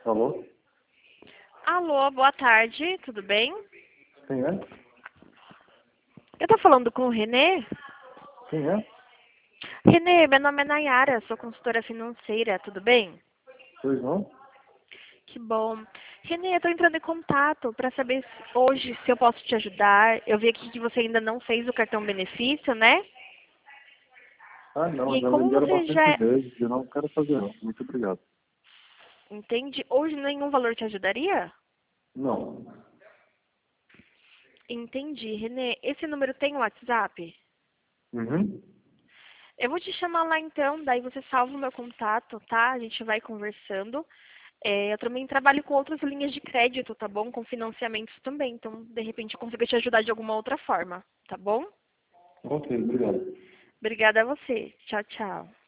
Alô? Alô, boa tarde, tudo bem? Quem é? Eu tô falando com o Renê. Quem é? Renê, meu nome é Nayara, sou consultora financeira, tudo bem? Pois não? Que bom. Renê, eu tô entrando em contato para saber hoje se eu posso te ajudar. Eu vi aqui que você ainda não fez o cartão benefício, né? Ah, E não, aí, já me como ligaram você bastante já vezes. Eu não quero fazer, não. Muito obrigado. entende, hoje nenhum valor te ajudaria? Não. Entendi. Renê, esse número tem WhatsApp? Uhum. Eu vou te chamar lá então, daí você salva o meu contato, tá? A gente vai conversando. Eu também trabalho com outras linhas de crédito, tá bom? Com financiamentos também. Então, de repente, eu consigo te ajudar de alguma outra forma, tá bom? Ok, obrigado. Obrigada a você. Tchau, tchau.